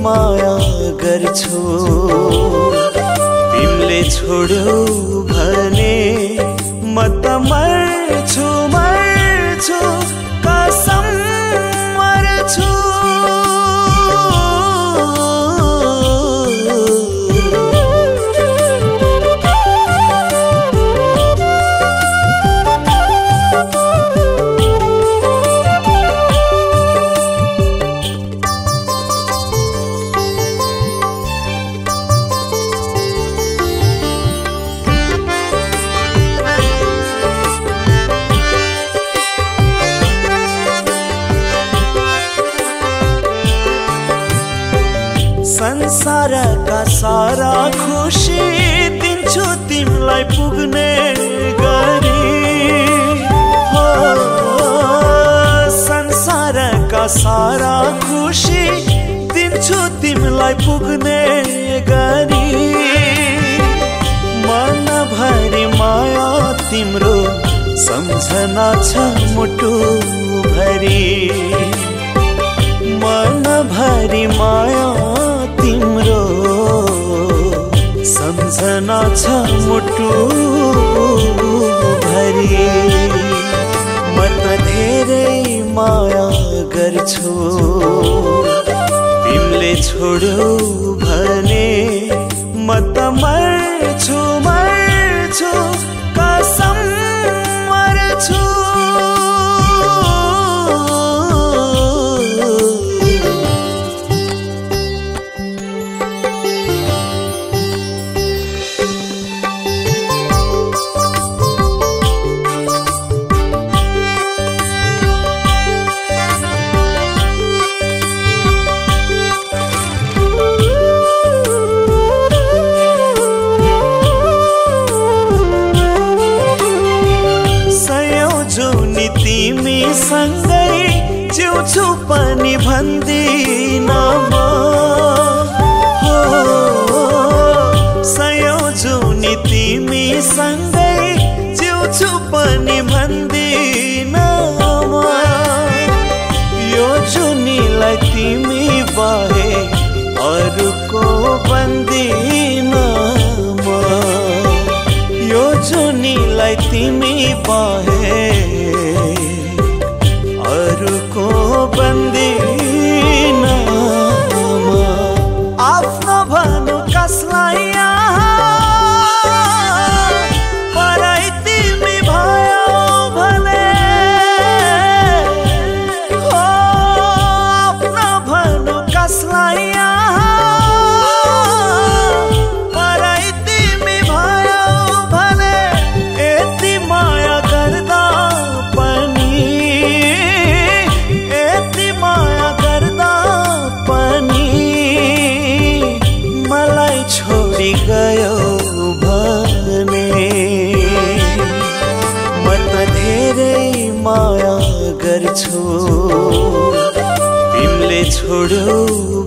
माया गर्छु तिमीले छोड्यौ भने म त मर्छु मर्छु कसम मर्छु संसारका सारा खुशी दिन्छु तिमीलाई पुग्ने गरी हो संसारका सारा खुशी दिन्छु तिमीलाई पुग्ने गरी मनभरि माया तिम्रो सम्झना छ मुटु भरि मनभरि माया तिम्रो सम्झना छ मुटु भरि म त धेरै माया गर्छु तिमीले छोड्यौ भने म त मर्छु मर्छु कसम मर्छु तिमी सँगै जिउँछु पनि भन्दिन म हो सयौं जुनी तिमी सँगै जिउँछु पनि भन्दिन म यो जुनीलाई तिमी बाहे अरूको बन्दिन म यो जुनीलाई तिमी बाहे अरूको बन्दिन म आफ्नो भनु कसलाई पराई तिमी भयो भने हो आफ्नो भनु कसलाई पराई तिमी भयो भने यति माया गर्दा छोडी गयो भने म त धेरै माया गर्छु तिमीले छोड्यौ